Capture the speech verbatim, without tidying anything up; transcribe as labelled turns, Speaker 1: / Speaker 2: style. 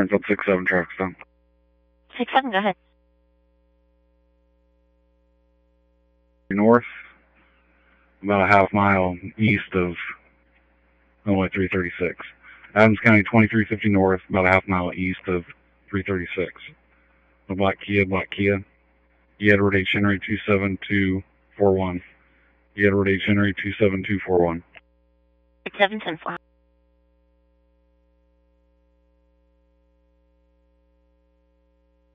Speaker 1: Springfield six seven traffic stop.
Speaker 2: six seven, go ahead.
Speaker 1: North, about a half mile east of Highway three thirty-six. Adams County twenty-three fifty North, about a half mile east of three thirty-six. A black Kia, black Kia. E. Edward H. Henry two seven two four one. E. Edward H. Henry two seven two four one.
Speaker 2: six seven ten four.